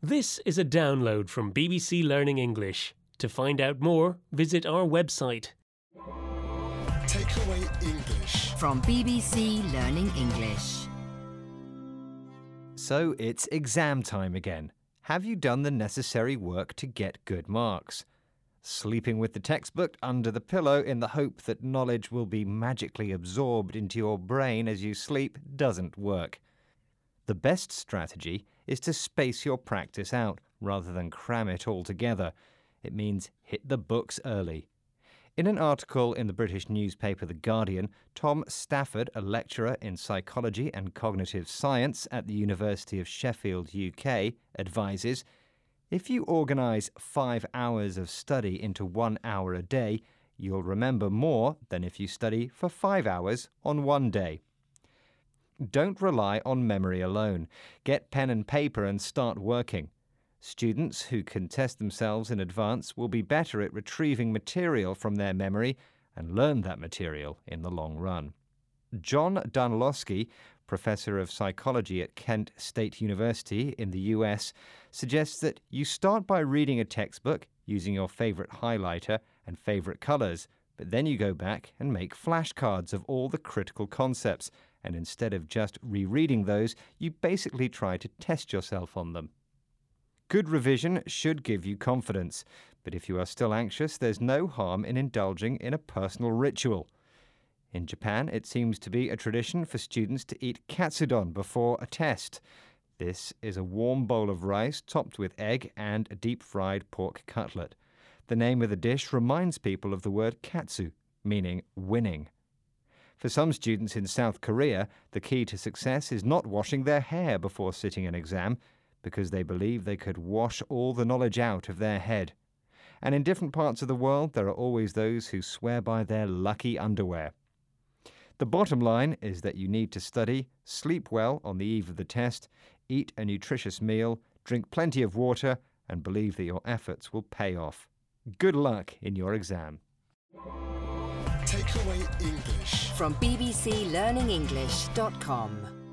This is a download from BBC Learning English. To find out more, visit our website. Takeaway English from BBC Learning English. So it's exam time again. Have you done the necessary work to get good marks? Sleeping with the textbook under the pillow in the hope that knowledge will be magically absorbed into your brain as you sleep doesn't work. The best strategy is to space your practice out rather than cram it all together. It means hit the books early. In an article in the British newspaper The Guardian, Tom Stafford, a lecturer in psychology and cognitive science at the University of Sheffield, UK, advises, if you organise 5 hours of study into 1 hour a day, you'll remember more than if you study for 5 hours on one day. Don't rely on memory alone. Get pen and paper and start working. Students who can test themselves in advance will be better at retrieving material from their memory and learn that material in the long run. John Dunlosky, Professor of Psychology at Kent State University in the US, suggests that you start by reading a textbook using your favourite highlighter and favourite colours, but then you go back and make flashcards of all the critical concepts, and instead of just rereading those, you basically try to test yourself on them. Good revision should give you confidence, but if you are still anxious, there's no harm in indulging in a personal ritual. In Japan, it seems to be a tradition for students to eat katsudon before a test. This is a warm bowl of rice topped with egg and a deep-fried pork cutlet. The name of the dish reminds people of the word katsu, meaning winning. For some students in South Korea, the key to success is not washing their hair before sitting an exam, because they believe they could wash all the knowledge out of their head. And in different parts of the world, there are always those who swear by their lucky underwear. The bottom line is that you need to study, sleep well on the eve of the test, eat a nutritious meal, drink plenty of water, and believe that your efforts will pay off. Good luck in your exam. Takeaway English from bbclearningenglish.com.